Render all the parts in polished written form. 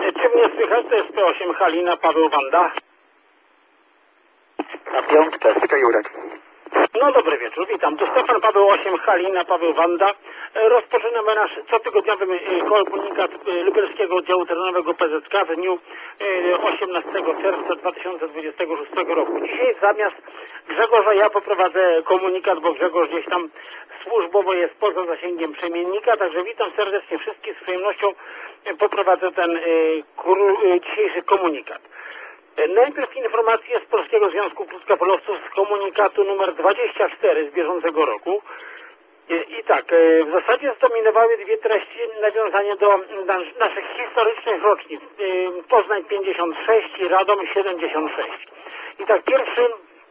Czy mnie słychać? To jest P8 Halina, Paweł Wanda. Na piątkę, Jurek. No dobry wieczór, witam. Tu Stefan Paweł 8 Halina, Paweł Wanda. Rozpoczynamy nasz cotygodniowy komunikat Lubelskiego Oddziału Terenowego PZK w dniu 18 czerwca 2026 roku. Dzisiaj zamiast Grzegorza ja poprowadzę komunikat, bo Grzegorz gdzieś tam służbowo jest poza zasięgiem przemiennika, także witam serdecznie wszystkich, z przyjemnością poprowadzę ten dzisiejszy komunikat. Najpierw informacje z Polskiego Związku Krótkofalowców z komunikatu numer 24 z bieżącego roku. I tak, w zasadzie zdominowały dwie treści nawiązanie do naszych historycznych rocznic. Poznań 56 i Radom 76. I tak, pierwszy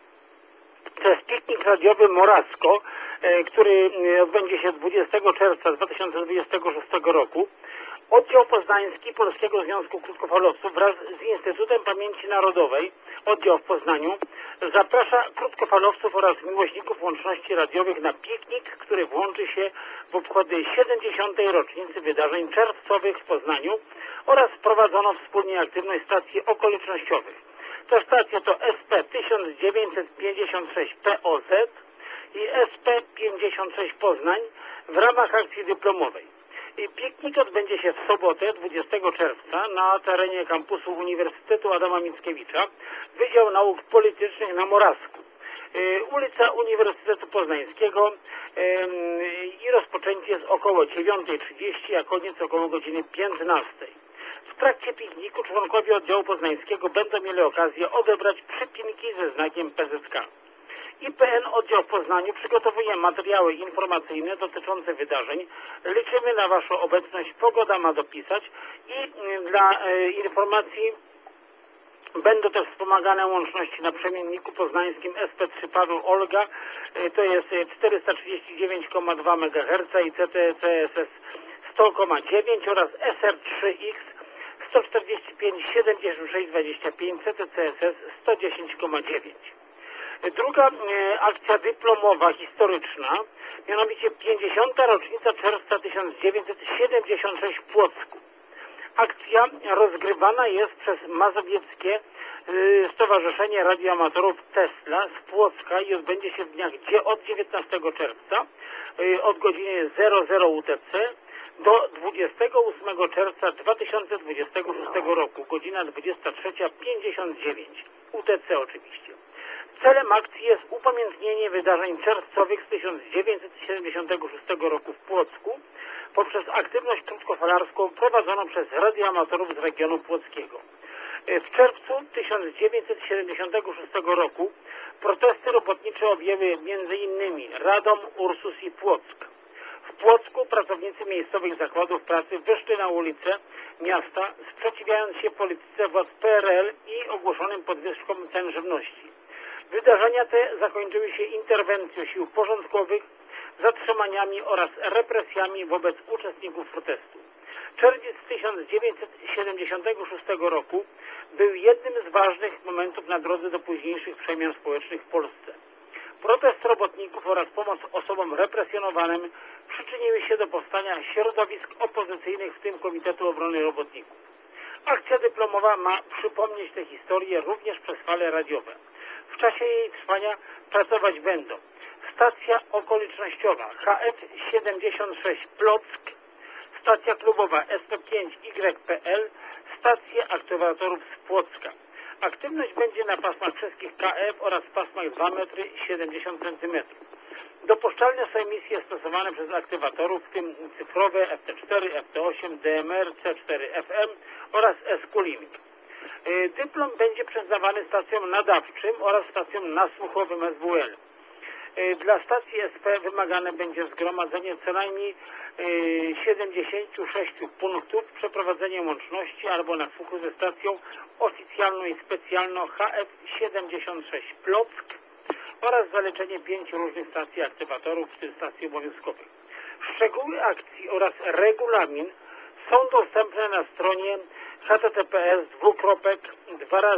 to jest piknik radiowy Morasko, który odbędzie się 20 czerwca 2026 roku. Oddział Poznański Polskiego Związku Krótkofalowców wraz z Instytutem Pamięci Narodowej, oddział w Poznaniu, zaprasza krótkofalowców oraz miłośników łączności radiowych na piknik, który włączy się w obchody 70. rocznicy wydarzeń czerwcowych w Poznaniu oraz prowadzono wspólnie aktywność stacji okolicznościowych. Te stacje to SP 1956 POZ i SP 56 Poznań w ramach akcji dyplomowej. Piknik odbędzie się w sobotę 20 czerwca na terenie kampusu Uniwersytetu Adama Mickiewicza, Wydział Nauk Politycznych na Morawsku. Ulica Uniwersytetu Poznańskiego i rozpoczęcie jest około 9:30, a koniec około godziny 15:00. W trakcie pikniku członkowie oddziału poznańskiego będą mieli okazję odebrać przypinki ze znakiem PZK. IPN Oddział w Poznaniu przygotowuje materiały informacyjne dotyczące wydarzeń. Liczymy na Waszą obecność. Pogoda ma dopisać i dla informacji będą też wspomagane łączności na przemienniku poznańskim SP3 Paweł Olga, to jest 439,2 MHz i CTCSS 100,9 oraz SR3X 145,76,25 CTCSS 110,9. Druga akcja dyplomowa historyczna, mianowicie 50. rocznica czerwca 1976 w Płocku. Akcja rozgrywana jest przez Mazowieckie Stowarzyszenie Radioamatorów Tesla z Płocka i odbędzie się w dniach od 19 czerwca od godziny 00 UTC do 28 czerwca 2026 roku, godzina 23:59 UTC oczywiście. Celem akcji jest upamiętnienie wydarzeń czerwcowych z 1976 roku w Płocku poprzez aktywność krótkofalarską prowadzoną przez radioamatorów z regionu płockiego. W czerwcu 1976 roku protesty robotnicze objęły m.in. Radom, Ursus i Płock. W Płocku pracownicy miejscowych zakładów pracy wyszli na ulicę miasta, sprzeciwiając się polityce władz PRL i ogłoszonym podwyżkom cen żywności. Wydarzenia te zakończyły się interwencją sił porządkowych, zatrzymaniami oraz represjami wobec uczestników protestu. Czerwiec 1976 roku był jednym z ważnych momentów na drodze do późniejszych przemian społecznych w Polsce. Protest robotników oraz pomoc osobom represjonowanym przyczyniły się do powstania środowisk opozycyjnych, w tym Komitetu Obrony Robotników. Akcja dyplomowa ma przypomnieć tę historię również przez fale radiowe. W czasie jej trwania pracować będą stacja okolicznościowa HF76 Płock, stacja klubowa SP5YPL, stacje aktywatorów z Płocka. Aktywność będzie na pasmach wszystkich KF oraz pasmach 2 metry 70 cm. Dopuszczalne są emisje stosowane przez aktywatorów, w tym cyfrowe FT4, FT8, DMR, C4 FM oraz SQ-Link. Dyplom będzie przyznawany stacjom nadawczym oraz stacjom nasłuchowym SWL. Dla stacji SP wymagane będzie zgromadzenie co najmniej 76 punktów, przeprowadzenie łączności albo nasłuchu ze stacją oficjalną i specjalną HF76 Płock oraz zaleczenie 5 różnych stacji aktywatorów, w tym stacji obowiązkowych. Szczegóły akcji oraz regulamin są dostępne na stronie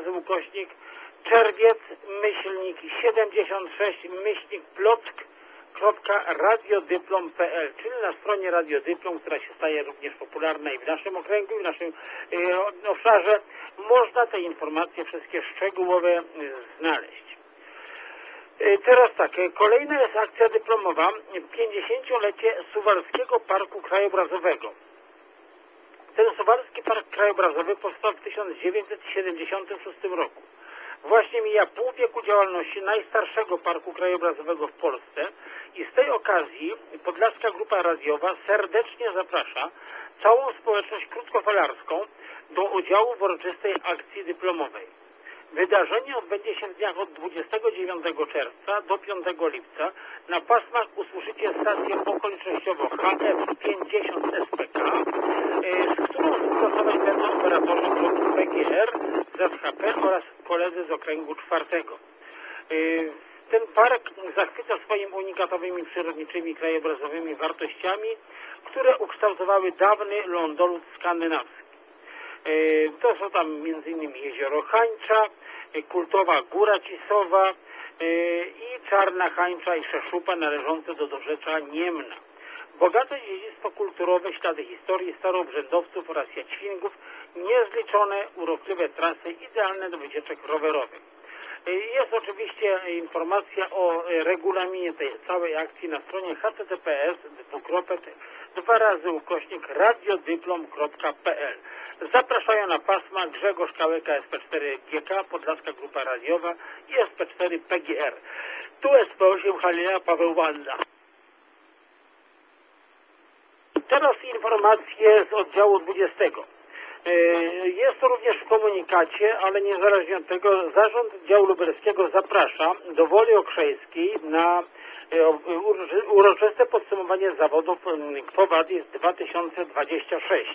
https://czerwiec-76-Płock www.radiodyplom.pl, czyli na stronie Radiodyplom, która się staje również popularna i w naszym okręgu, i w naszym obszarze, można te informacje wszystkie szczegółowe znaleźć. Teraz tak, kolejna jest akcja dyplomowa, 50-lecie Suwalskiego Parku Krajobrazowego. Ten Suwalski Park Krajobrazowy powstał w 1976 roku. Właśnie mija pół wieku działalności najstarszego parku krajobrazowego w Polsce i z tej okazji Podlaska Grupa Radiowa serdecznie zaprasza całą społeczność krótkofalarską do udziału w uroczystej akcji dyplomowej. Wydarzenie odbędzie się w dniach od 29 czerwca do 5 lipca. Na pasmach usłyszycie stację okolicznościową HF50 SPK, z którą współpracować będą operatorzy bloku PGR z SHP oraz koledzy z okręgu 4. Ten park zachwyca swoimi unikatowymi przyrodniczymi krajobrazowymi wartościami, które ukształtowały dawny lądolud skandynawski. To są tam m.in. jezioro Hańcza, kultowa Góra Cisowa i Czarna Hańcza i Szeszupa należące do dorzecza Niemna. Bogate dziedzictwo kulturowe, ślady historii staroobrzędowców oraz Jaćwingów, niezliczone urokliwe trasy idealne do wycieczek rowerowych. Jest oczywiście informacja o regulaminie tej całej akcji na stronie https://radiodyplom.pl. Zapraszają na pasma Grzegorz Kałeka SP4GK, Podlaska Grupa Radiowa i SP4 PGR. Tu SP8 Halina Paweł Wanda. Teraz informacje z oddziału 20. Jest to również w komunikacie, ale niezależnie od tego Zarząd Oddziału Lubelskiego zaprasza do Woli Okrzejskiej na uroczyste podsumowanie zawodów Quo Vadis 2026.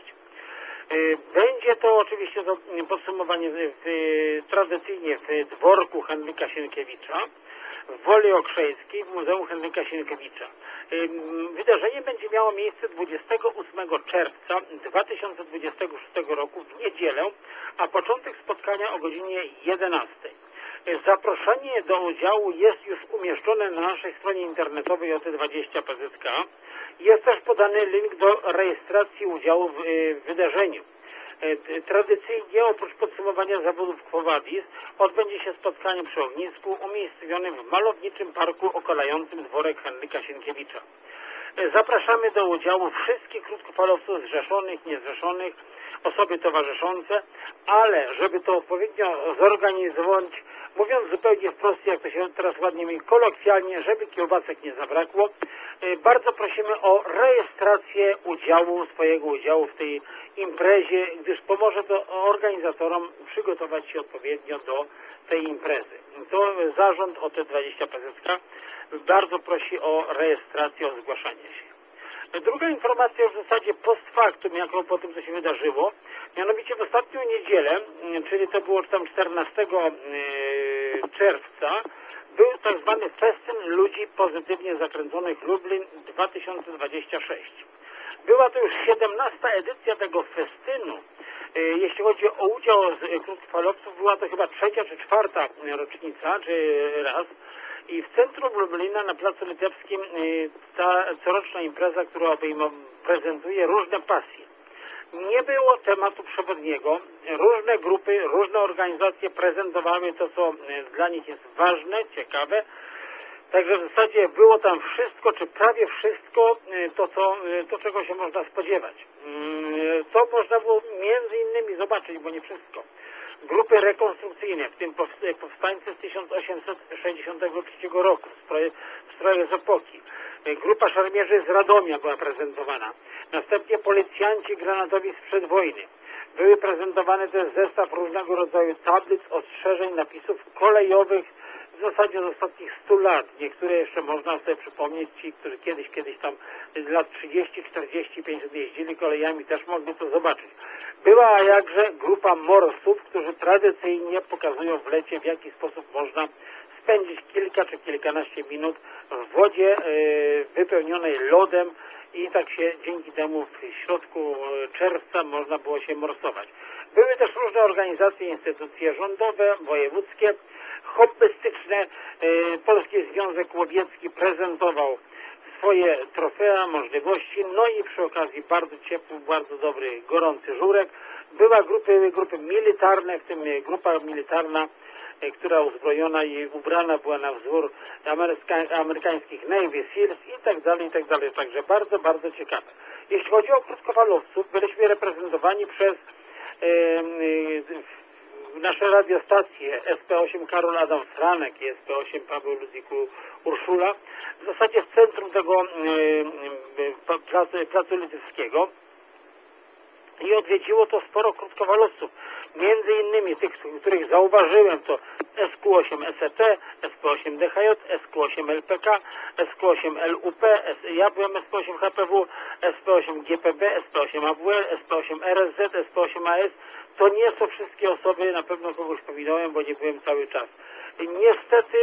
Będzie to oczywiście podsumowanie tradycyjnie w dworku Henryka Sienkiewicza, w Woli Okrzejskiej, w Muzeum Henryka Sienkiewicza. Wydarzenie będzie miało miejsce 28 czerwca 2026 roku w niedzielę, a początek spotkania o godzinie 11. Zaproszenie do udziału jest już umieszczone na naszej stronie internetowej OT20PZK. Jest też podany link do rejestracji udziału w wydarzeniu. Tradycyjnie oprócz podsumowania zawodów Quo Vadis odbędzie się spotkanie przy ognisku umiejscowionym w malowniczym parku okalającym dworek Henryka Sienkiewicza. Zapraszamy do udziału wszystkich krótkofalowców zrzeszonych, niezrzeszonych, osoby towarzyszące, ale żeby to odpowiednio zorganizować, mówiąc zupełnie wprost, jak to się teraz ładnie mówi, kolokwialnie, żeby kiełbasek nie zabrakło, bardzo prosimy o rejestrację swojego udziału w tej imprezie, gdyż pomoże to organizatorom przygotować się odpowiednio do tej imprezy. To zarząd OT20PZK bardzo prosi o rejestrację, o zgłaszanie się. Druga informacja już w zasadzie post factum, jako po tym, co się wydarzyło. Mianowicie w ostatnią niedzielę, czyli to było tam 14 czerwca, był tak zwany Festyn Ludzi Pozytywnie Zakręconych Lublin 2026. Była to już 17. edycja tego festynu. Jeśli chodzi o udział krótkofalowców, była to chyba 3. czy 4. rocznica, czy raz. I w centrum Lublina na Placu Litewskim ta coroczna impreza, która prezentuje różne pasje. Nie było tematu przewodniego. Różne grupy, różne organizacje prezentowały to, co dla nich jest ważne, ciekawe. Także w zasadzie było tam wszystko, czy prawie wszystko, to czego się można spodziewać. Co można było między innymi zobaczyć, bo nie wszystko. Grupy rekonstrukcyjne, w tym powstańcy z 1863 roku, stroje z epoki. Grupa szermierzy z Radomia była prezentowana. Następnie policjanci granatowi sprzed wojny. Były prezentowane też zestaw różnego rodzaju tablic, ostrzeżeń, napisów kolejowych w zasadzie z ostatnich 100 lat. Niektóre jeszcze można sobie przypomnieć, ci, którzy kiedyś tam lat 30, 40, 50 jeździli kolejami, też mogli to zobaczyć. Była jakże grupa morsów, którzy tradycyjnie pokazują w lecie, w jaki sposób można spędzić kilka czy kilkanaście minut w wodzie wypełnionej lodem i tak się dzięki temu w środku czerwca można było się morsować. Były też różne organizacje, instytucje rządowe, wojewódzkie, hobbystyczne. Polski Związek Łowiecki prezentował swoje trofea, możliwości, no i przy okazji bardzo ciepły, bardzo dobry, gorący żurek. Była grupy militarne, w tym grupa militarna, która uzbrojona i ubrana była na wzór amerykańskich Navy Seals i tak dalej, także bardzo, bardzo ciekawe. Jeśli chodzi o krótkofalowców, byliśmy reprezentowani przez nasze radiostacje SP8 Karol Adam Franek i SP8 Paweł Ludwik Urszula, w zasadzie w centrum tego placu Lityckiego, i odwiedziło to sporo krótkofalowców. Między innymi tych, których zauważyłem, to SQ8 SET, SP8 DHJ, SQ8 LPK, SQ8 LUP, ja byłem SP8 HPW, SP8 GPB, SP8 AWL, SP8 RSZ, SP8 AS. To nie są wszystkie osoby, na pewno kogoś pominąłem, bo nie byłem cały czas. Niestety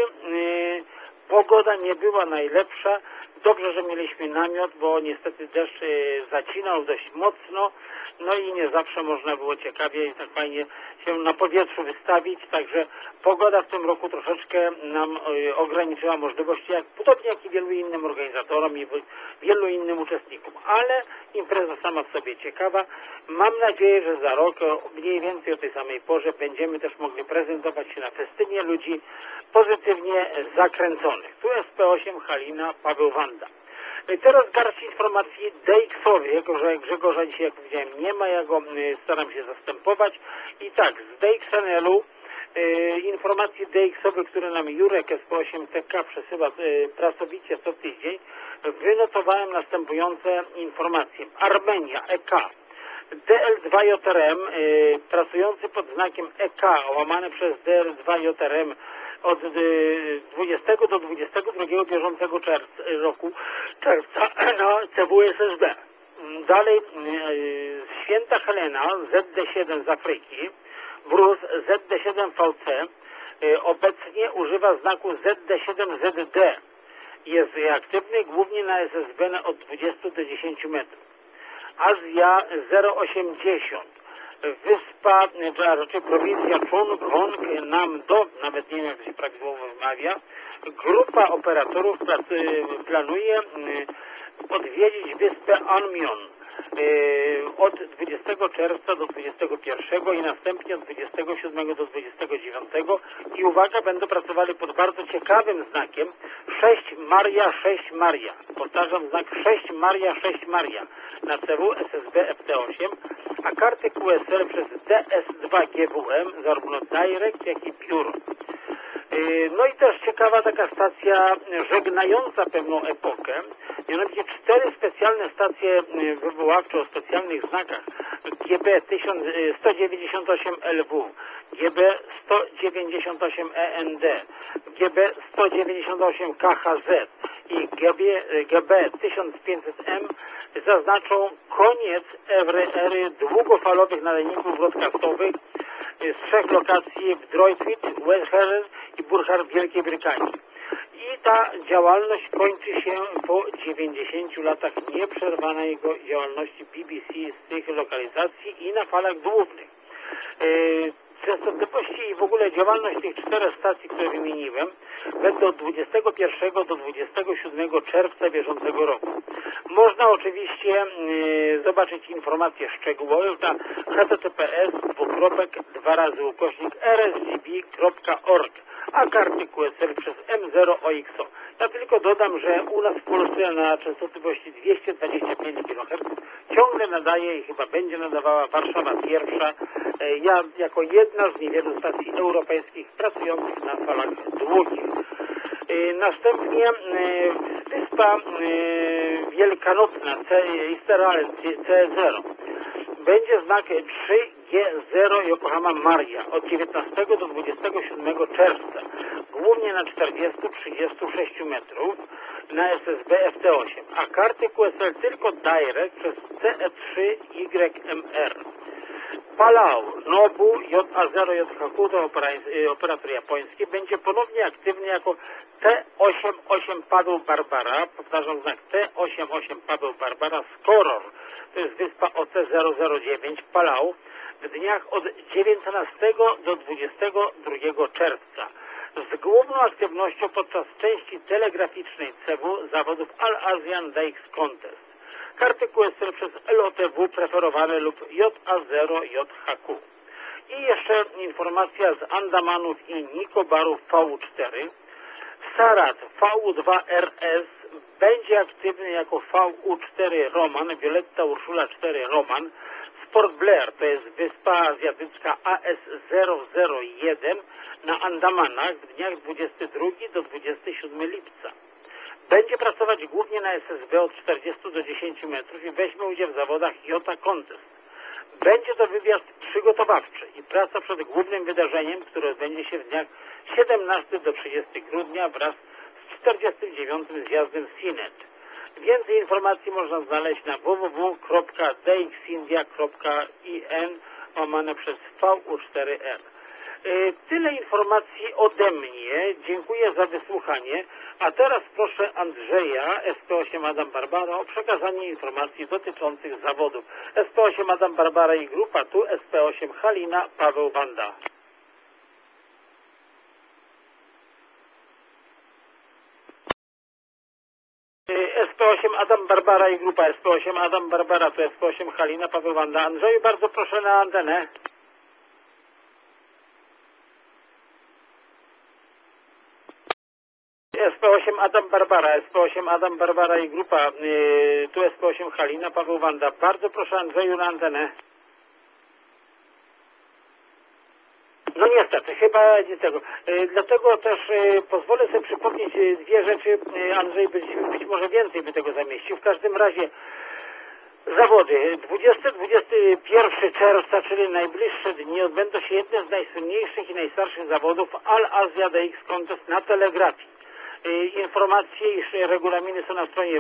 pogoda nie była najlepsza. Dobrze, że mieliśmy namiot, bo niestety deszcz zacinał dość mocno, no i nie zawsze można było ciekawie i tak fajnie się na powietrzu wystawić, także pogoda w tym roku troszeczkę nam ograniczyła możliwości, podobnie jak i wielu innym organizatorom i wielu innym uczestnikom, ale impreza sama w sobie ciekawa. Mam nadzieję, że za rok mniej więcej o tej samej porze będziemy też mogli prezentować się na festynie ludzi pozytywnie zakręconych. Tu SP8 Halina, Paweł Wanda. Teraz garść informacji DX-owych, jako że Grzegorza dzisiaj, jak powiedziałem, nie ma, ja go staram się zastępować. I tak, z DXNL-u informacje DX-owe, które nam Jurek SP8TK przesyła pracowicie co tydzień, wynotowałem następujące informacje. Armenia, EK, DL2JRM, pracujący pod znakiem EK, łamane przez DL2JRM, od 20 do 22 bieżącego czerwca na CWSSB. Dalej Święta Helena, ZD7 z Afryki, Bruce ZD7VC, obecnie używa znaku ZD7ZD. Jest aktywny głównie na SSB od 20 do 10 metrów. Azja 080. Wyspa, a raczej prowincja Chung Hong Nam-do, nawet nie wiem jak to się prawidłowo wymawia, grupa operatorów planuje odwiedzić wyspę Anmion od 20 czerwca do 21 i następnie od 27 do 29 i uwaga, będą pracowali pod bardzo ciekawym znakiem 6 Maria. Powtarzam, znak 6 Maria na CW SSB FT8, a karty QSL przez DS2 GWM, zarówno Direct, jak i Pure. No i też ciekawa taka stacja żegnająca pewną epokę, mianowicie 4 specjalne stacje wywoławcze o specjalnych znakach GB 198 LW, GB 198 END, GB 198 KHZ i GB 1500M zaznaczą koniec ery długofalowych nadajników broadcastowych z 3 lokacji w Droitwich, West Herren i Burchard w Wielkiej Brytanii. I ta działalność kończy się po 90 latach nieprzerwanej działalności BBC z tych lokalizacji i na falach głównych. Częstotliwości i w ogóle działalność tych 4 stacji, które wymieniłem, będą od 21 do 27 czerwca bieżącego roku. Można oczywiście zobaczyć informacje szczegółowe na https://rsgb.org, a karty QSL przez M0OXO. Ja tylko dodam, że u nas w Polsce na częstotliwości 225 kHz ciągle nadaje i chyba będzie nadawała Warszawa Pierwsza, ja jako jedna z niewielu stacji europejskich pracujących na falach długich. Następnie wyspa Wielkanocna Easter Island C0 będzie znak 3G0 Yokohama Maria od 19 do 27 czerwca, głównie na 40-36 metrów na SSB FT8, a karty QSL tylko Direct przez CE3YMR. Palau Nobu JA0 JHQ to operator japoński będzie ponownie aktywny jako T88 Paweł Barbara, powtarzam znak T88 Paweł Barbara Skoror, to jest wyspa OC009 Palau, w dniach od 19 do 22 czerwca z główną aktywnością podczas części telegraficznej CW zawodów All-Asian DX Contest. Karty QSL przez LOTW preferowane lub JA0 JHQ. I jeszcze informacja z Andamanów i Nikobarów VU4. Sarat VU2RS będzie aktywny jako VU4 Roman, Violetta Urszula 4 Roman. Port Blair to jest wyspa azjatycka AS001 na Andamanach w dniach 22 do 27 lipca. Będzie pracować głównie na SSB od 40 do 10 metrów i weźmie udział w zawodach JOTA Contest. Będzie to wywiad przygotowawczy i praca przed głównym wydarzeniem, które odbędzie się w dniach 17 do 30 grudnia wraz z 49. zjazdem CINET. Więcej informacji można znaleźć na www.dxindia.in łamane przez VU4R. Tyle informacji ode mnie. Dziękuję za wysłuchanie. A teraz proszę Andrzeja, SP8 Adam Barbara, o przekazanie informacji dotyczących zawodów. SP8 Adam Barbara i grupa, tu SP8 Halina Paweł Wanda. SP8 Adam Barbara i grupa SP8 Adam Barbara, to SP8 Halina Paweł Wanda. Andrzeju, bardzo proszę na antenę. SP8 Adam Barbara, SP8 Adam Barbara i grupa, tu SP8 Halina Paweł Wanda. Bardzo proszę Andrzeju na antenę. No niestety, chyba nie tego. Dlatego też pozwolę sobie przypomnieć dwie rzeczy. Andrzej być może więcej by tego zamieścił. W każdym razie zawody 20-21 czerwca, czyli najbliższe dni, odbędą się jedne z najsłynniejszych i najstarszych zawodów All-Asia DX Contest na telegrafii. Informacje i regulaminy są na stronie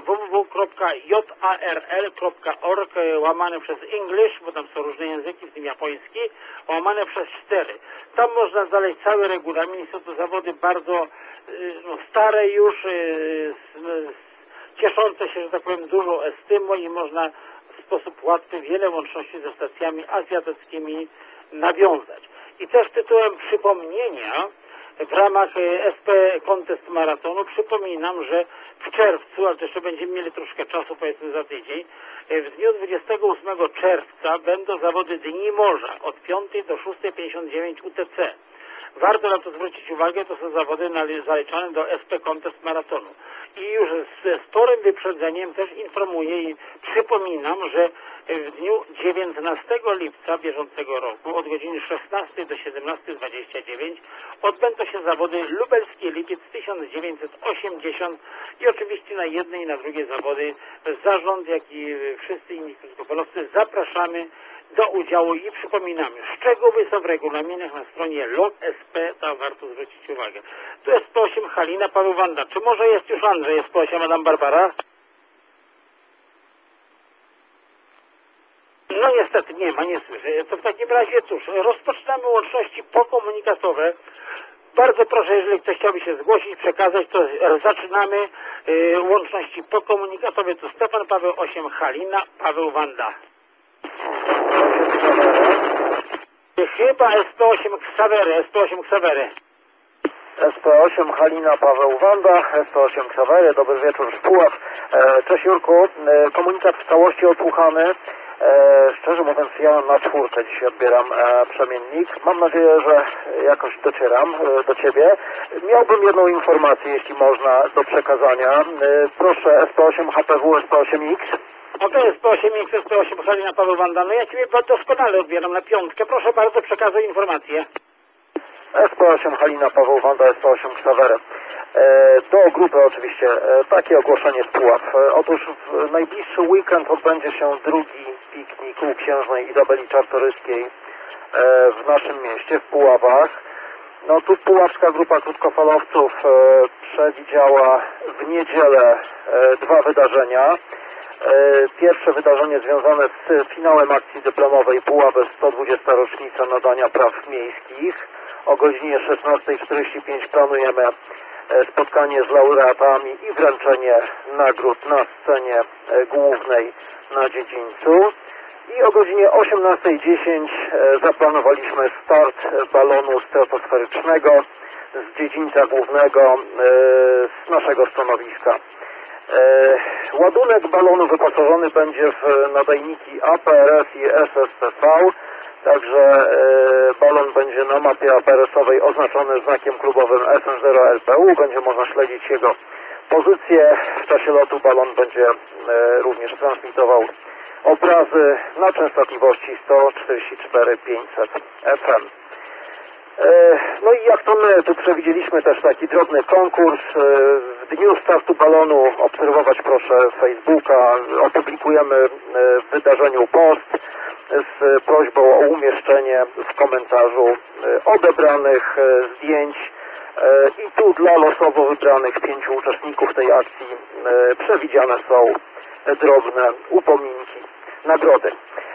www.jarl.org łamane przez English, bo tam są różne języki, w tym japoński, łamane przez 4. Tam można znaleźć cały regulamin. Są to zawody bardzo stare już, cieszące się, że tak powiem, dużo estymą i można w sposób łatwy wiele łączności ze stacjami azjatyckimi nawiązać. I też tytułem przypomnienia w ramach SP Contest Maratonu przypominam, że w czerwcu, ale to jeszcze będziemy mieli troszkę czasu, powiedzmy za tydzień, w dniu 28 czerwca będą zawody Dni Morza od 5 do 6:59 UTC. Warto na to zwrócić uwagę, to są zawody zaliczane do SP Contest Maratonu. I już ze sporym wyprzedzeniem też informuję i przypominam, że w dniu 19 lipca bieżącego roku od godziny 16 do 17:29 odbędą się zawody Lubelski Lipiec 1980 i oczywiście na jedne i na drugie zawody zarząd, jak i wszyscy inni krótkofalowcy zapraszamy do udziału i przypominamy, szczegóły są w regulaminach na stronie log.sp, tam warto zwrócić uwagę. Tu jest SP8 Halina Paweł Wanda. Czy może jest już Andrzej, SP8 Adam Barbara? No niestety nie ma, nie słyszę. To w takim razie cóż, rozpoczynamy łączności pokomunikatowe. Bardzo proszę, jeżeli ktoś chciałby się zgłosić, przekazać, to zaczynamy łączności pokomunikatowe. Tu Stefan Paweł 8 Halina Paweł Wanda. Chyba SP8 Ksawery, SP8 Ksawery. SP8 Halina Paweł Wanda, SP8 Ksawery, dobry wieczór z Puław. Cześć Jurku, komunikat w całości odsłuchany. Szczerze mówiąc, ja na 4 dzisiaj odbieram przemiennik. Mam nadzieję, że jakoś docieram do Ciebie. Miałbym jedną informację, jeśli można, do przekazania. Proszę SP8 HPW, SP8X. No to jest SP8X, SP8 Halina Paweł Wanda. No ja Ciebie doskonale odbieram na 5. Proszę bardzo, przekazuj informację. SP8 Halina Paweł Wanda, SP8 Ksawery. Do grupy oczywiście takie ogłoszenie z Puław. Otóż w najbliższy weekend odbędzie się drugi piknik u księżnej Izabeli Czartoryskiej w naszym mieście, w Puławach. No tu puławska grupa krótkofalowców przewidziała w niedzielę 2 wydarzenia. Pierwsze wydarzenie związane z finałem akcji dyplomowej Puławy 120. rocznica nadania praw miejskich. O godzinie 16:45 planujemy spotkanie z laureatami i wręczenie nagród na scenie głównej na dziedzińcu. I o godzinie 18:10 zaplanowaliśmy start balonu stratosferycznego z dziedzińca głównego z naszego stanowiska. Ładunek balonu wyposażony będzie w nadajniki APRS i SSTV, także balon będzie na mapie APRS-owej oznaczony znakiem klubowym SN0LPU, będzie można śledzić jego pozycję. W czasie lotu balon będzie również transmitował obrazy na częstotliwości 144,500 FM. No i jak to my tu przewidzieliśmy też taki drobny konkurs. W dniu startu balonu obserwować proszę Facebooka, opublikujemy w wydarzeniu post z prośbą o umieszczenie w komentarzu odebranych zdjęć i tu dla losowo wybranych 5 uczestników tej akcji przewidziane są drobne upominki, nagrody.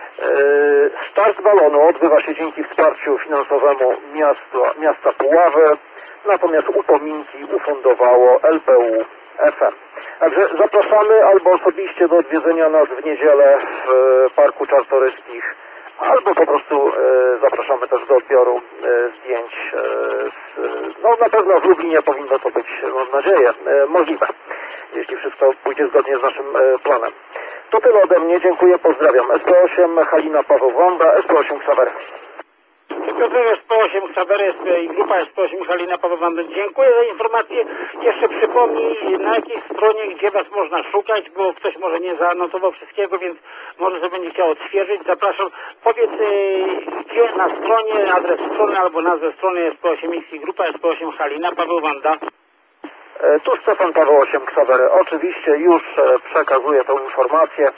Start balonu odbywa się dzięki wsparciu finansowemu miasta Puławy, natomiast upominki ufundowało LPU FM. Także zapraszamy albo osobiście do odwiedzenia nas w niedzielę w Parku Czartoryskich, albo po prostu zapraszamy też do odbioru zdjęć. No na pewno w Lublinie powinno to być, mam nadzieję, możliwe, jeśli wszystko pójdzie zgodnie z naszym planem. To tyle ode mnie, dziękuję, pozdrawiam. SP8 Halina Paweł Wanda, SP8 Ksawery. Piotrek SP8 Ksawery i grupa SP8 Halina Paweł Wanda. Dziękuję za informację. Jeszcze przypomnij, na jakiej stronie, gdzie Was można szukać, bo ktoś może nie zanotował wszystkiego, więc może sobie będzie chciał odświeżyć. Zapraszam. Powiedz, gdzie na stronie, adres strony albo nazwę strony SP8X i grupa SP8 Halina Paweł Wanda. Tu Stefan Paweł 8 Ksawery. Oczywiście już przekazuję tą informację.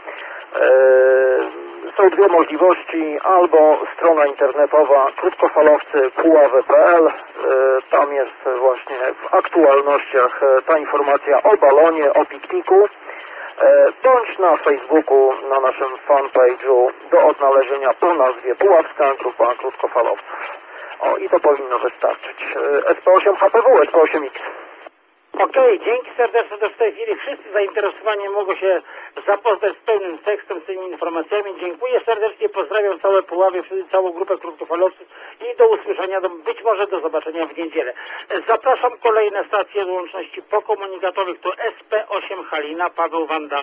Są dwie możliwości, albo strona internetowa krótkofalowcy puławy.pl, tam jest właśnie w aktualnościach ta informacja o balonie, o pikniku, bądź na Facebooku, na naszym fanpage'u do odnalezienia po nazwie Puławska Grupa Krótkofalowców. O, i to powinno wystarczyć. SP8 HPW, SP8X. Okej, dzięki serdecznie, że w tej chwili wszyscy zainteresowani mogą się zapoznać z pełnym tekstem, z tymi informacjami. Dziękuję serdecznie, pozdrawiam całe Puławy, całą grupę krótkofalowców i do usłyszenia, być może do zobaczenia w niedzielę. Zapraszam kolejne stacje łączności pokomunikatowych, to SP8 Halina, Paweł Wanda.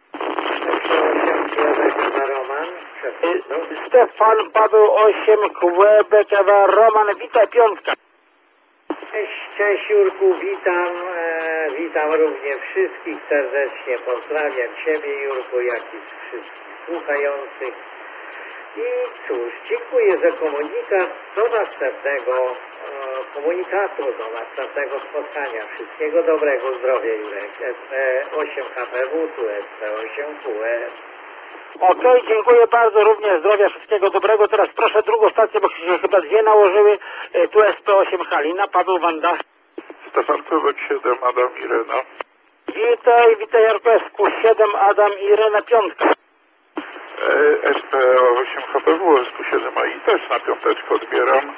Stefan Paweł 8 Quebec, Ewa Roman, witaj Piątka. Cześć Jurku, witam również wszystkich serdecznie, pozdrawiam Ciebie Jurku, jak i wszystkich słuchających. I cóż, dziękuję za komunikat, do następnego komunikatu, do następnego spotkania. Wszystkiego dobrego, zdrowia Jurek, SP8 HPW, tu SP8 QR. Okej, dziękuję bardzo, również zdrowia, wszystkiego dobrego. Teraz proszę drugą stację, bo się chyba dwie nałożyły. Tu SP8 Halina, Paweł Wanda. Stefan Pływek 7, Adam Irena. Witaj Jarkowsku, 7 Adam i Irena Piątka. SP8 HPW, SP7AI też na piąteczkę odbieram.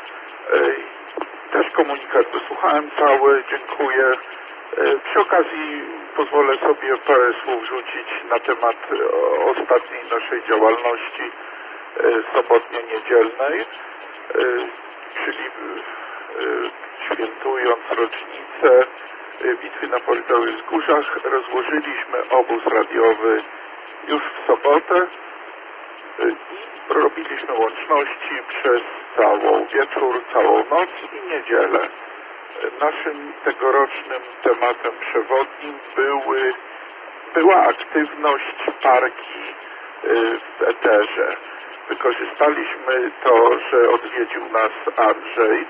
Też komunikat wysłuchałem cały, dziękuję. Przy okazji pozwolę sobie parę słów rzucić na temat ostatniej naszej działalności sobotnio-niedzielnej, czyli świętując rocznicę bitwy na Porytowych Wzgórzach, rozłożyliśmy obóz radiowy już w sobotę i robiliśmy łączności przez cały wieczór, całą noc i niedzielę. Naszym tegorocznym tematem przewodnim była aktywność parki w eterze. Wykorzystaliśmy to, że odwiedził nas Andrzej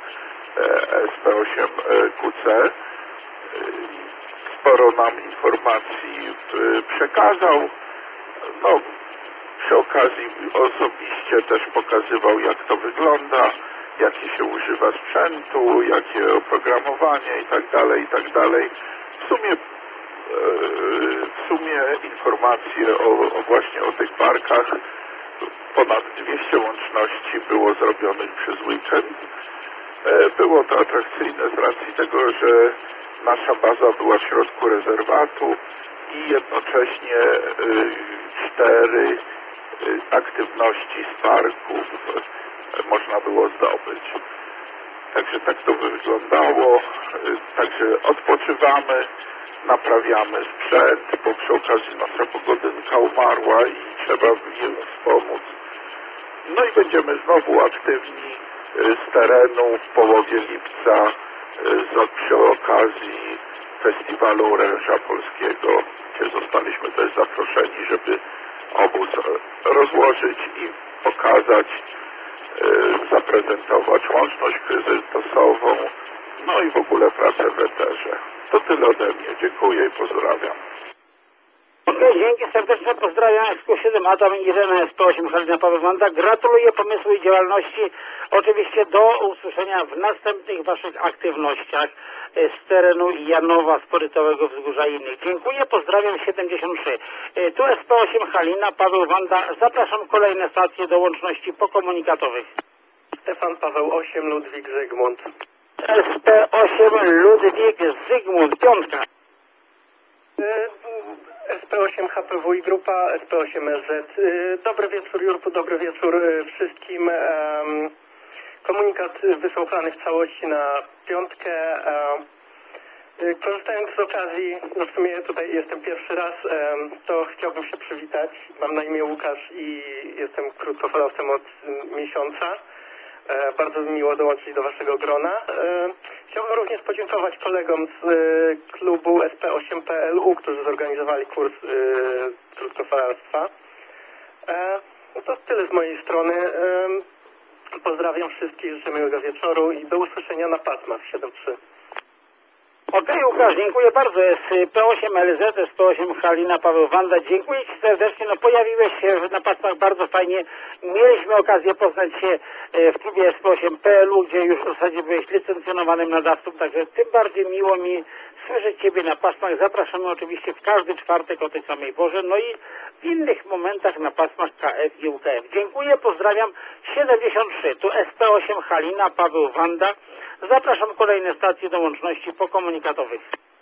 SP8QC. Sporo nam informacji przekazał. No, przy okazji osobiście też pokazywał, jak to wygląda, jakie się używa sprzętu, jakie oprogramowanie i tak dalej, i tak dalej. W sumie w sumie informacje właśnie o tych parkach. Ponad 200 łączności było zrobionych przez weekend. Było to atrakcyjne z racji tego, że nasza baza była w środku rezerwatu i jednocześnie 4 aktywności z parków można było zdobyć. Także tak to wyglądało. Także odpoczywamy, naprawiamy sprzęt, bo przy okazji nasza pogodynka umarła i trzeba jej wspomóc. No i będziemy znowu aktywni z terenu w połowie lipca przy okazji Festiwalu Oręża Polskiego, gdzie zostaliśmy też zaproszeni, żeby obóz rozłożyć i pokazać, zaprezentować łączność kryzysową, no i w ogóle pracę w eterze. To tyle ode mnie. Dziękuję i pozdrawiam. Okej, dzięki serdecznie, pozdrawiam SQ7 Adam i Irena, SP8 Halina Paweł Wanda. Gratuluję pomysłu i działalności. Oczywiście do usłyszenia w następnych Waszych aktywnościach z terenu Janowa, Sporytowego Wzgórza i innych. Dziękuję, pozdrawiam 73. Tu SP8 Halina Paweł Wanda. Zapraszam kolejne stacje do łączności pokomunikatowych. Stefan Paweł 8 Ludwik Zygmunt. SP8 Ludwik Zygmunt, piątka. SP8 HPW i grupa SP8LZ. Dobry wieczór Jurku, dobry wieczór wszystkim. Komunikat wysłuchany w całości na piątkę. Korzystając z okazji, no w sumie tutaj jestem pierwszy raz, to chciałbym się przywitać. Mam na imię Łukasz i jestem krótkofalowcem od miesiąca. Bardzo mi miło dołączyć do Waszego grona. Chciałbym również podziękować kolegom z klubu SP8PLU, którzy zorganizowali kurs krótkofalarstwa. No to tyle z mojej strony. Pozdrawiam wszystkich, życzę miłego wieczoru i do usłyszenia na pasmach 7.3. Okej, Łukasz, dziękuję bardzo. SP8LZ, SP8 Halina Paweł Wanda. Dziękuję Ci serdecznie. No pojawiłeś się na pasmach bardzo fajnie. Mieliśmy okazję poznać się w klubie SP8 PLU, gdzie już w zasadzie byłeś licencjonowanym nadawcą, także tym bardziej miło mi słyszeć Ciebie na pasmach. Zapraszamy oczywiście w każdy czwartek o tej samej porze, no i w innych momentach na pasmach KF i UKF. Dziękuję, pozdrawiam 73. Tu SP8 Halina Paweł Wanda. Zapraszam kolejne stacje do łączności pokomunikatowych.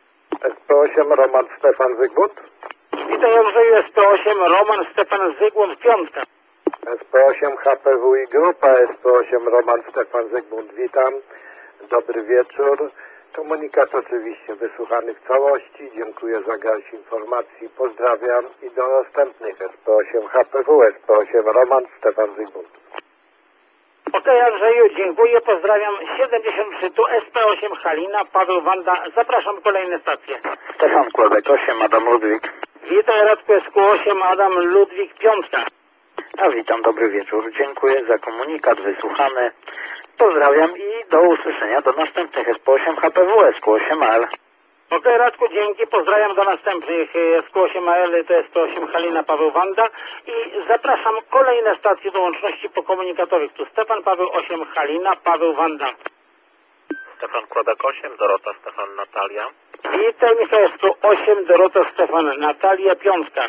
SP8 Roman Stefan Zygmunt. Witaj Andrzeju, SP8 Roman Stefan Zygmunt, piątka. SP8 HPW i grupa SP8 Roman Stefan Zygmunt. Witam. Dobry wieczór. Komunikat oczywiście wysłuchany w całości. Dziękuję za garść informacji. Pozdrawiam i do następnych. SP8 HPW, SP8 Roman Stefan Zygmunt. Okej, Andrzeju, dziękuję, pozdrawiam 73. Tu SP8 Halina Paweł Wanda. Zapraszam kolejne stacje. Stefan Kłodek 8, Adam Ludwik. Witaj Radku SQ8 Adam Ludwik, piątka. A witam, dobry wieczór. Dziękuję za komunikat wysłuchany. Pozdrawiam i do usłyszenia do następnych SP8 HPW, SQ8AL. Okej, Radku, dzięki, pozdrawiam do następnych SQ8AL, to SP8 Halina Paweł Wanda i zapraszam kolejne stacje do łączności pokomunikatowych. Tu Stefan Paweł 8 Halina Paweł Wanda. Stefan Kłodek 8, Dorota Stefan Natalia. Witaj Michał 8 Dorota Stefan Natalia, piątka.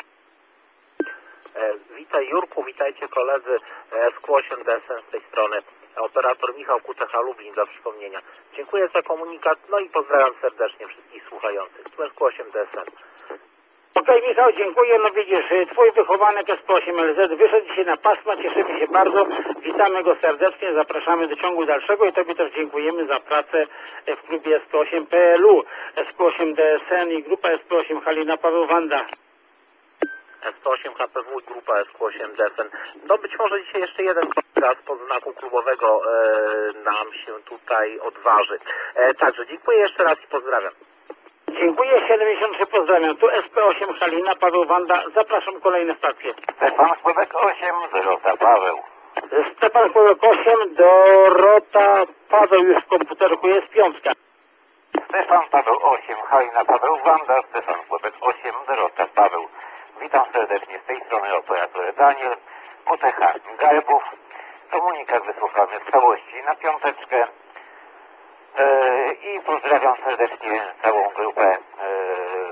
Witaj Jurku, witajcie koledzy SQ8 DSN z tej strony. Operator Michał Kucecha Lublin dla przypomnienia. Dziękuję za komunikat, no i pozdrawiam serdecznie wszystkich słuchających. Tu SQ8 DSN. Okej, Michał, dziękuję. No widzisz, Twój wychowanek SP8LZ wyszedł dzisiaj na pasma, cieszymy się bardzo. Witamy go serdecznie, zapraszamy do ciągu dalszego i Tobie też dziękujemy za pracę w klubie SP8 PLU, SP8 DSN i grupa SP8 Halina Paweł Wanda. SP8 HPW i grupa SQ8 DSN. No być może dzisiaj jeszcze jeden kolega spod znaku klubowego nam się tutaj odważy. Także dziękuję jeszcze raz i pozdrawiam. Dziękuję, 73, pozdrawiam. Tu SP8 Halina Paweł Wanda, zapraszam kolejne stacje. Stefan Kłodek 8, Dorota Paweł. Stefan Kłodek 8, Dorota Paweł już w komputerku jest, piątka. Stefan Paweł 8, Halina Paweł Wanda, Stefan Kłodek 8, Dorota Paweł. Witam serdecznie z tej strony operator Daniel, Kucecha Garbów. Komunikat wysłuchany w całości na piąteczkę i pozdrawiam serdecznie całą grupę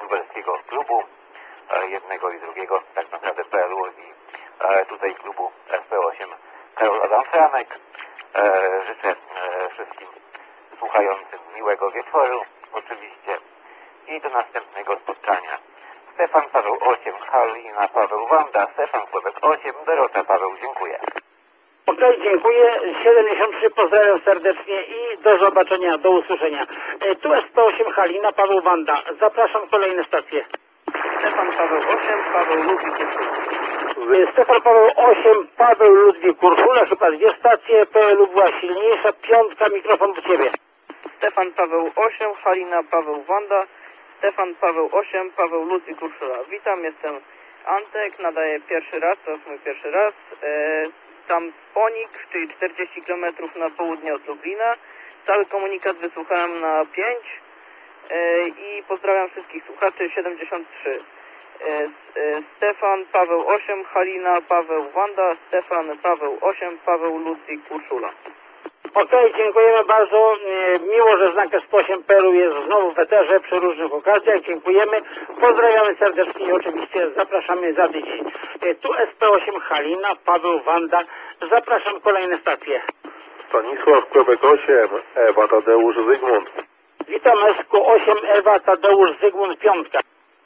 lubelskiego klubu, jednego i drugiego, tak naprawdę PLU i tutaj klubu SP8 Karol Adam Franek. Życzę wszystkim słuchającym miłego wieczoru oczywiście i do następnego spotkania. Stefan Paweł 8, Halina Paweł Wanda, Stefan Kłebek 8, Dorota Paweł, dziękuję. Okej, dziękuję. 73 pozdrawiam serdecznie i do zobaczenia, do usłyszenia. Tu SP8 Halina Paweł Wanda. Zapraszam kolejne stacje. Stefan Paweł 8, Paweł Ludwik Stefan Paweł 8, Paweł Ludwik Urszula, chyba dwie stacje, PLU była silniejsza, piątka, mikrofon do Ciebie. Stefan Paweł 8, Halina Paweł Wanda, Stefan Paweł 8, Paweł Ludwik Urszula. Witam, jestem Antek, nadaję pierwszy raz, to jest mój pierwszy raz. Tam Ponik, czyli 40 km na południe od Lublina. Cały komunikat wysłuchałem na 5 i pozdrawiam wszystkich słuchaczy 73. Stefan Paweł 8, Halina Paweł Wanda, Stefan Paweł 8, Paweł Ludwik Urszula. Okej, dziękujemy bardzo. Miło, że znak SP8 PLU jest znowu w eterze przy różnych okazjach. Dziękujemy. Pozdrawiamy serdecznie i oczywiście zapraszamy za tydzień. Tu SP8 Halina, Paweł Wanda. Zapraszam kolejne stacje. Stanisław Kłebek 8, Ewa Tadeusz Zygmunt. Witam SQ8 Ewa Tadeusz Zygmunt Piątka.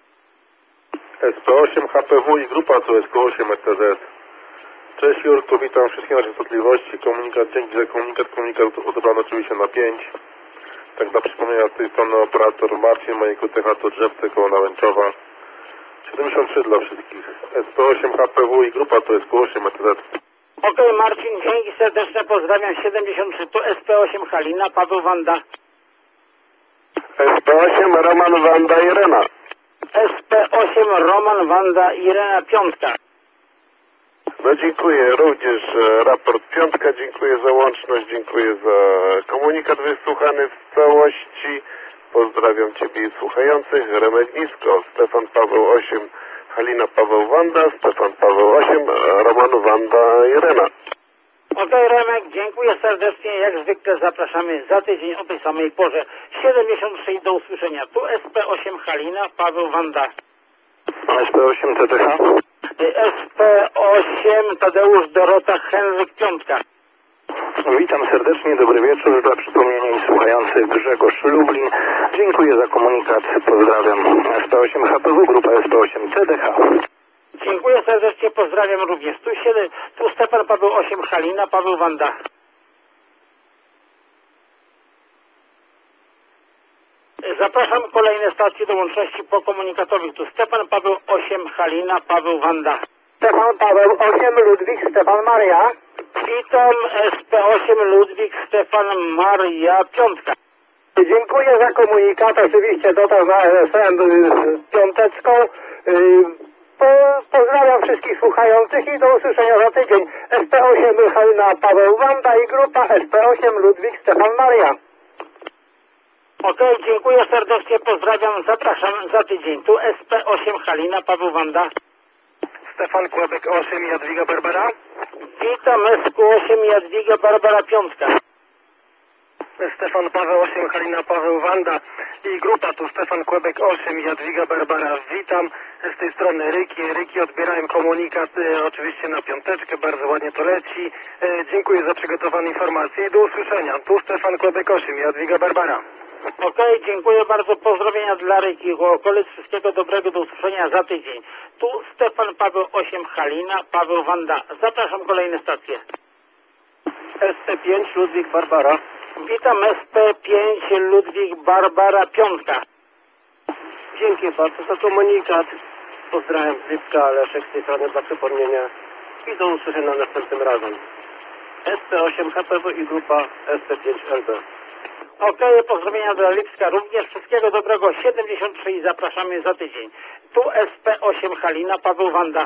SP8 HPW i grupa to SQ8 ETZ. Cześć Jurku, witam wszystkie nasze częstotliwości. Komunikat, dzięki za komunikat odebrany oczywiście na 5. Tak dla przypomnienia, z tej strony operator Marcin, mojego TH to Drzewce koło Nałęczowa. 73 dla wszystkich. SP8 HPW i grupa to SQ8 ETZ. Okej, Marcin, dzięki serdeczne, pozdrawiam 73, tu SP8 Halina, Paweł Wanda. SP8 Roman Wanda Irena. SP8 Roman Wanda Irena Piątka. No dziękuję również raport piątka, dziękuję za łączność, dziękuję za komunikat wysłuchany w całości. Pozdrawiam Ciebie i słuchających. Remek Nisko, Stefan Paweł 8, Halina Paweł Wanda, Stefan Paweł 8, Roman Wanda Irena. Okej, Remek, dziękuję serdecznie. Jak zwykle zapraszamy za tydzień o tej samej porze. 73 do usłyszenia. Tu SP8 Halina, Paweł Wanda. SP8 TTH. SP8 Tadeusz Dorota Henryk Piątka. Witam serdecznie, dobry wieczór. Dla przypomnienia i słuchający Grzegorz Lublin. Dziękuję za komunikat. Pozdrawiam SP8 HPW, grupa SP8 TDH. Dziękuję serdecznie, pozdrawiam również. Tu Stefan Paweł 8 Halina, Paweł Wanda. Zapraszam kolejne stacje do łączności pokomunikatowych. Tu Stefan Paweł 8 Halina, Paweł Wanda. Stefan Paweł 8, Ludwik, Stefan Maria. Witam SP8 Ludwik, Stefan Maria Piątka. Dziękuję za komunikat, oczywiście dotarł na RSM z piąteczką. Pozdrawiam wszystkich słuchających i do usłyszenia za tydzień. SP8 Halina Paweł Wanda i grupa SP8 Ludwik, Stefan Maria. Okej, dziękuję serdecznie, pozdrawiam, zapraszam za tydzień. Tu SP8 Halina, Paweł Wanda. Stefan Kłebek 8, Jadwiga Barbara. Witam SQ8 Jadwiga Barbara Piątka. Stefan Paweł 8, Halina Paweł Wanda i grupa tu Stefan Kłebek 8, Jadwiga Barbara. Witam z tej strony Ryki odbierałem komunikat oczywiście na piąteczkę, bardzo ładnie to leci. Dziękuję za przygotowane informacje i do usłyszenia. Tu Stefan Kłebek 8, Jadwiga Barbara. Okej, dziękuję bardzo, pozdrowienia dla Ryki, okolic, wszystkiego dobrego, do usłyszenia za tydzień. Tu Stefan Paweł 8 Halina, Paweł Wanda. Zapraszam kolejne stacje. SC5 Ludwik Barbara. Witam SP5 Ludwik Barbara Piątka. Dziękuję bardzo za komunikat. Pozdrawiam z Lipska, Leszek z tej strony dla przypomnienia i do usłyszenia następnym razem. SP8 HPW i grupa SP5LB. Okej, pozdrowienia dla Lipska również, wszystkiego dobrego, 73 i zapraszamy za tydzień. Tu SP8 Halina, Paweł Wanda.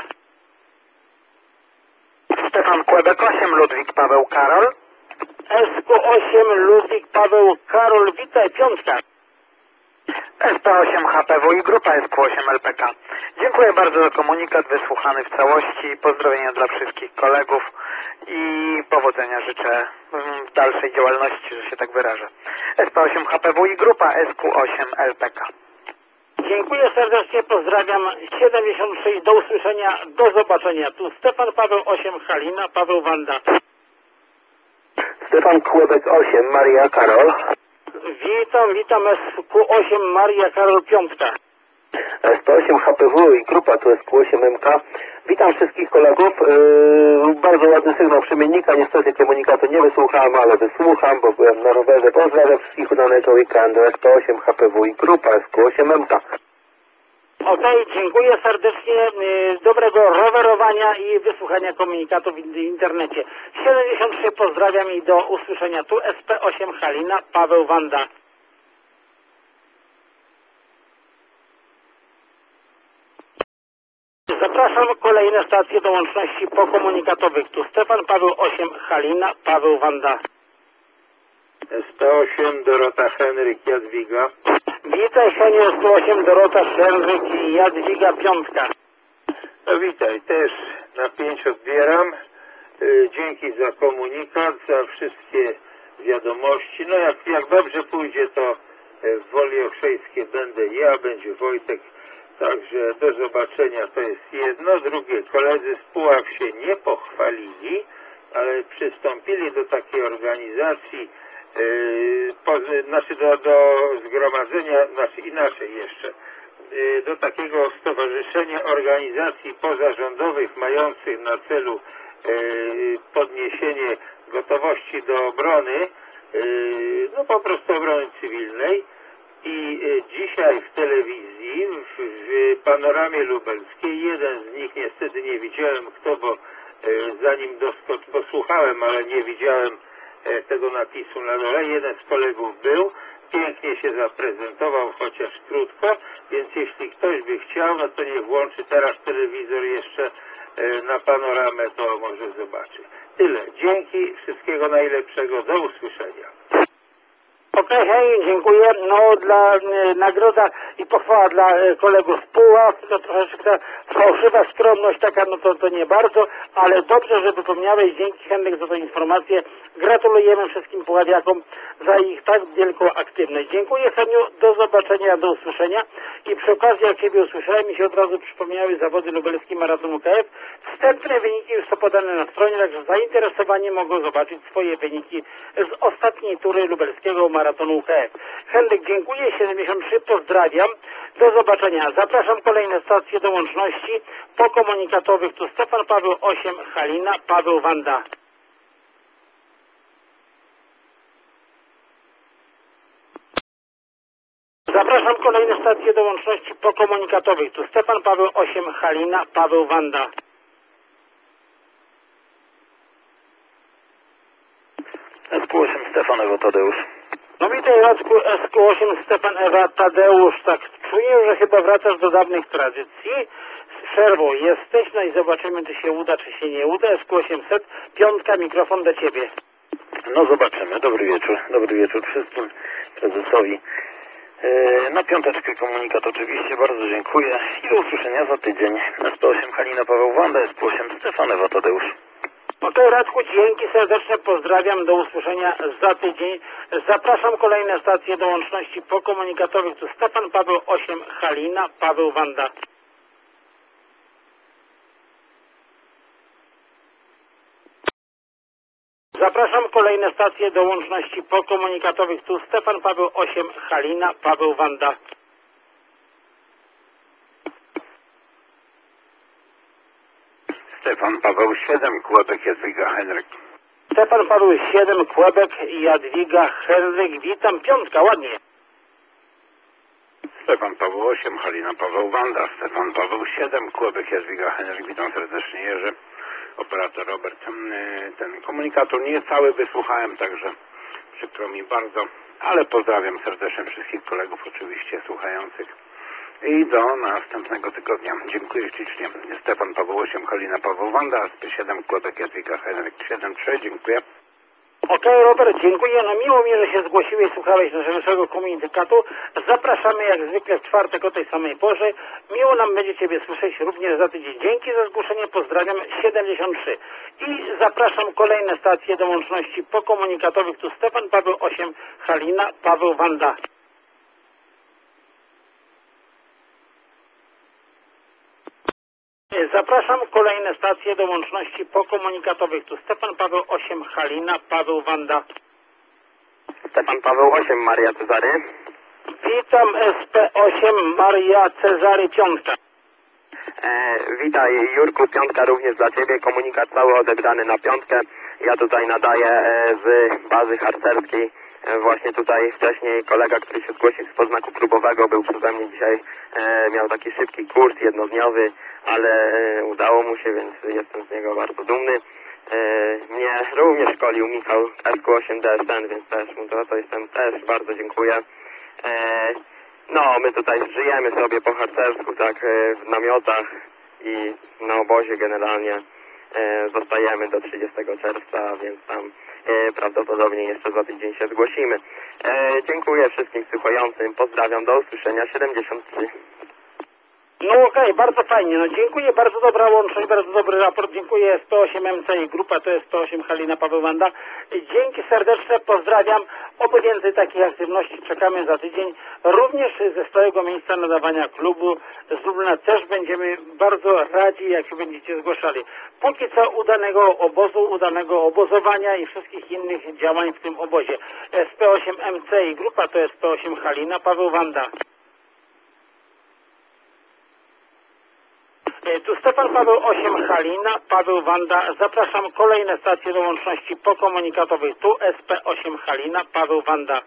Stefan Kłebek 8, Ludwik Paweł Karol. SQ8 Ludwik Paweł Karol, witaj, Piątka. SP8 HPW i grupa SQ8 LPK. Dziękuję bardzo za komunikat wysłuchany w całości. Pozdrowienia dla wszystkich kolegów i powodzenia życzę w dalszej działalności, że się tak wyrażę. SP8 HPW i grupa SQ8 LPK. dziękuję serdecznie, pozdrawiam 76, do usłyszenia, do zobaczenia. Tu Stefan Paweł 8, Halina, Paweł Wanda. Stefan Kłebek 8, Maria Karol. Witam SQ8, Maria Karol Piątka. SP8 HPW i grupa tu SQ8MK. Witam wszystkich kolegów. Bardzo ładny sygnał przemiennika. Niestety komunikatu nie wysłuchałem, ale wysłucham, bo byłem na rowerze. Pozdrawiam wszystkich udanego weekendu. SP8 HPW i grupa SQ8MK. Okej, dziękuję serdecznie, dobrego rowerowania i wysłuchania komunikatów w internecie. 73 pozdrawiam i do usłyszenia. Tu SP8 Halina, Paweł Wanda. Zapraszam, kolejne stacje do łączności pokomunikatowych. Tu Stefan Paweł 8, Halina, Paweł Wanda. SP8 Dorota Henryk Jadwiga. Witaj Heniu, SP8 Dorota Henryk i Jadwiga Piątka. No witaj, też na 5 odbieram. Dzięki za komunikat, za wszystkie wiadomości. No jak dobrze pójdzie, to w Woli Okrzejskiej będę ja, będzie Wojtek. Także do zobaczenia, to jest jedno. Drugie, koledzy z Puław się nie pochwalili, ale przystąpili do takiej organizacji, do zgromadzenia, inaczej jeszcze, do takiego stowarzyszenia organizacji pozarządowych mających na celu podniesienie gotowości do obrony, no po prostu obrony cywilnej. I dzisiaj w telewizji, w panoramie lubelskiej, jeden z nich, niestety nie widziałem kto, bo zanim posłuchałem, ale nie widziałem tego napisu na dole, jeden z kolegów był, pięknie się zaprezentował, chociaż krótko, więc jeśli ktoś by chciał, no to niech włączy teraz telewizor jeszcze na panoramę, to może zobaczy. Tyle. Dzięki, wszystkiego najlepszego, do usłyszenia. Okej, hej, dziękuję. No dla nagroda i pochwała dla kolegów z Puław, to troszeczkę fałszywa skromność taka, no to nie bardzo, ale dobrze, że wypomniałeś, dzięki Henryk za tę informację. Gratulujemy wszystkim puławiakom za ich tak wielką aktywność. Dziękuję Heniu, do zobaczenia, do usłyszenia i przy okazji jak Ciebie usłyszałem, mi się od razu przypomniały zawody lubelski Maraton UKF. Wstępne wyniki już są podane na stronie, także zainteresowani mogą zobaczyć swoje wyniki z ostatniej tury lubelskiego Maratonu UKF. Henryk, dziękuję, 73, pozdrawiam, do zobaczenia. Zapraszam, kolejne stacje do łączności pokomunikatowych. Tu Stefan Paweł 8, Halina, Paweł Wanda. Zapraszam, kolejne stacje do łączności pokomunikatowych. Tu Stefan Paweł 8, Halina, Paweł Wanda. SQ8 Stefan Ewa Tadeusz. No witaj Radku, SQ8 Stefan Ewa Tadeusz. Tak czuję, że chyba wracasz do dawnych tradycji. Z przerwą jesteś, no i zobaczymy, czy się uda, czy się nie uda. SQ800, piątka, mikrofon do Ciebie. No zobaczymy. Dobry wieczór wszystkim, prezesowi. Na piąteczkę komunikat oczywiście, bardzo dziękuję i do usłyszenia za tydzień. SP8 Halina Paweł Wanda, SP8 Stefan Ewa Tadeusz. Okej, Radku, dzięki serdeczne, pozdrawiam, do usłyszenia za tydzień. Zapraszam, kolejne stacje do łączności pokomunikatowych. Tu Stefan Paweł 8, Halina, Paweł Wanda. Zapraszam, kolejne stacje do łączności pokomunikatowych. Tu Stefan Paweł 8, Halina, Paweł Wanda. Stefan Paweł 7, Kłebek Jadwiga Henryk. Stefan Paweł 7, Kłebek i Jadwiga Henryk. Witam, piątka, ładnie. Stefan Paweł 8, Halina Paweł Wanda. Stefan Paweł 7, Kłebek Jadwiga Henryk. Witam serdecznie, Jerzy. Operator Robert. Ten komunikator nie cały wysłuchałem, także przykro mi bardzo, ale pozdrawiam serdecznie wszystkich kolegów oczywiście słuchających i do następnego tygodnia. Dziękuję ślicznie. Stefan Paweł 8, Halina Paweł Wanda, SP7, Kłebek Jadwiga Henryk 7-3. Dziękuję. Okej, Robert, dziękuję. No miło mi, że się zgłosiłeś, słuchałeś naszego komunikatu. Zapraszamy jak zwykle w czwartek o tej samej porze. Miło nam będzie Ciebie słyszeć również za tydzień. Dzięki za zgłoszenie, pozdrawiam, 73. I zapraszam, kolejne stacje do łączności pokomunikatowych. Tu Stefan Paweł 8, Halina, Paweł Wanda. Zapraszam kolejne stacje do łączności pokomunikatowych. Tu Stefan Paweł 8 Halina, Paweł Wanda. Stefan Paweł 8, Maria Cezary. Witam SP8 Maria Cezary Piątka. Witaj Jurku, piątka również dla Ciebie, komunikat cały odebrany na piątkę. Ja tutaj nadaję z bazy harcerskiej. Właśnie tutaj wcześniej kolega, który się zgłosił z poznaku próbowego, był przeze mnie dzisiaj, miał taki szybki kurs jednodniowy, ale udało mu się, więc jestem z niego bardzo dumny. Mnie również szkolił Michał SQ8 DSN, więc też mu za to jestem też bardzo dziękuję. No, my tutaj żyjemy sobie po harcersku, tak, w namiotach i na obozie generalnie zostajemy do 30 czerwca, więc tam prawdopodobnie jeszcze za tydzień się zgłosimy. Dziękuję wszystkim słuchającym, pozdrawiam, do usłyszenia, 73. No okej, bardzo fajnie, no dziękuję, bardzo dobra łączność, bardzo dobry raport, dziękuję SP8MC i grupa to SP8 Halina Paweł Wanda. Dzięki serdeczne, pozdrawiam, oby więcej takich aktywności, czekamy za tydzień. Również ze stałego miejsca nadawania klubu z Lublina też będziemy bardzo radzi, jak się będziecie zgłaszali. Póki co udanego obozu, udanego obozowania i wszystkich innych działań w tym obozie. SP8MC i grupa to SP8 Halina Paweł Wanda. Tu Stefan Paweł 8 Halina, Paweł Wanda. Zapraszam kolejne stacje do łączności pokomunikatowej. Tu SP8 Halina, Paweł Wanda.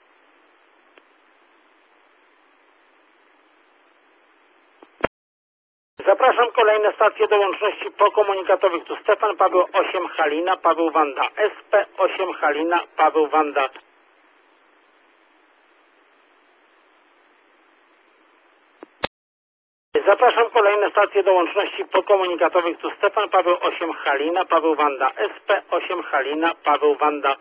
Zapraszam kolejne stacje do łączności pokomunikatowych. Tu Stefan Paweł 8 Halina, Paweł Wanda. SP8 Halina, Paweł Wanda. Zapraszam kolejne stacje do łączności pokomunikatowych. Tu Stefan Paweł 8 Halina, Paweł Wanda. SP8 Halina, Paweł Wanda.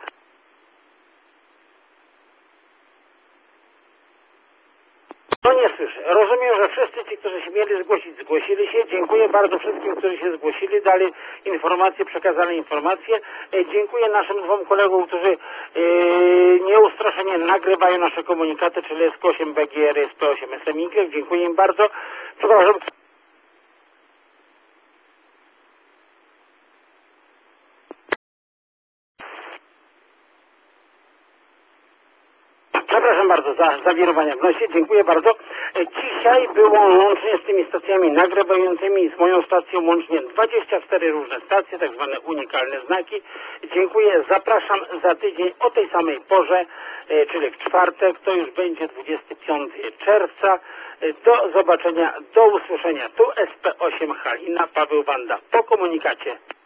No nie słyszę. Rozumiem, że wszyscy ci, którzy się mieli zgłosić, zgłosili się. Dziękuję bardzo wszystkim, którzy się zgłosili, dali informacje, przekazali informacje. Dziękuję naszym dwóm kolegom, którzy nieustraszenie nagrywają nasze komunikaty, czyli SP8 BGR i SP8 SMIK. Dziękuję im bardzo. Przepraszam. Przepraszam bardzo za zawirowania w nosie, dziękuję bardzo. Dzisiaj było łącznie z tymi stacjami nagrywającymi i z moją stacją łącznie 24 różne stacje, tak zwane unikalne znaki. Dziękuję, zapraszam za tydzień o tej samej porze, czyli w czwartek, to już będzie 25 czerwca. Do zobaczenia, do usłyszenia. Tu SP8 Halina, Paweł Wanda po komunikacie.